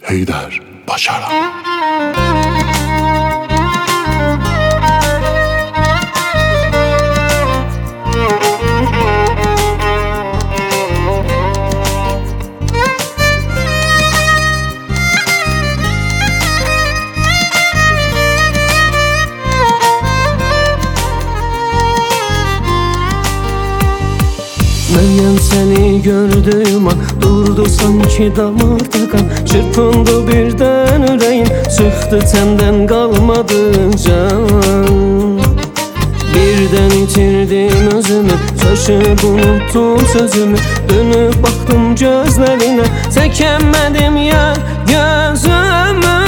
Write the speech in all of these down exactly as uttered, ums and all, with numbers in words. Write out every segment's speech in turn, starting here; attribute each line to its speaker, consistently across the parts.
Speaker 1: Heydər Başaran.
Speaker 2: Meryem seni gördüğüm an durdu sanki damarda kan. Çırpındı birden yüreğin, çıktı tenden kalmadı can. Birden itirdim özümü, şaşıp unuttum sözümü. Dönüp baktım gözlerine, çekemedim ya gözümü.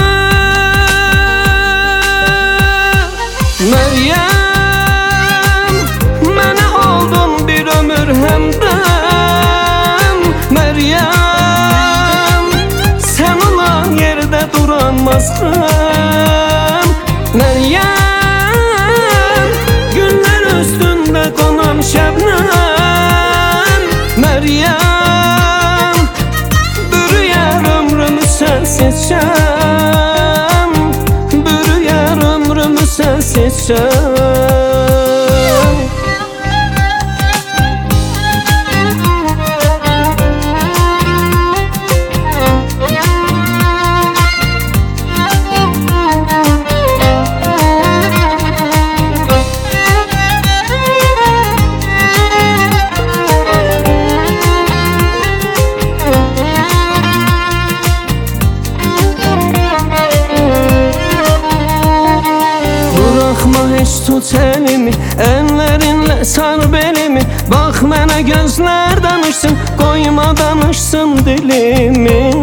Speaker 2: Meryem, mənə oldun bir ömür hemdem. Meryem, sen olan yerde duramazsın. Meryem, günler üstünde konan şebnem. Meryem, bürüyer ömrümü sensiz şem. Bürüyer ömrümü sensiz şem. Hiç tut elimi, ellerinle sar belimi. Bak mənə gözler danışsın, koyma danışsın dilimi.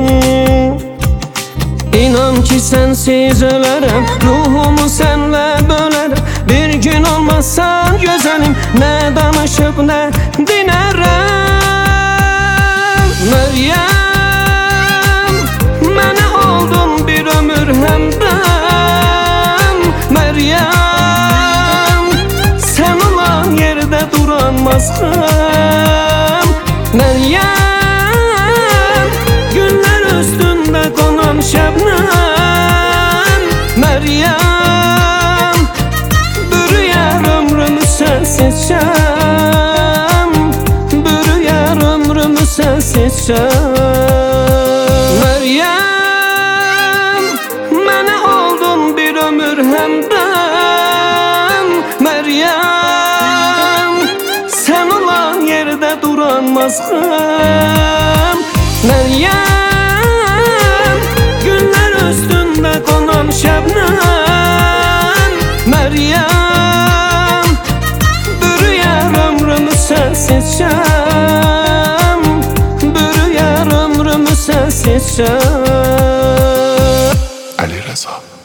Speaker 2: İnan ki sensiz ölərəm, ruhumu senle bölərəm. Bir gün olmazsan güzelim, ne danışıp ne dinerəm. Meryem, mənə oldun bir ömür hemdem. Meryem, Meryem, günler üstünde konan şebnem. Meryem, bürüyer ömrümü sensiz şem. Bürüyer ömrümü sensiz şem. Meryem, mənə oldun bir ömür hemdem. Meryem, duramazsın. Meryem, günler üstünde konan şebnem. Meryem, bürüyer ömrümü sensiz şem. Bürüyer ömrümü sensiz şem.
Speaker 1: Ali Reza.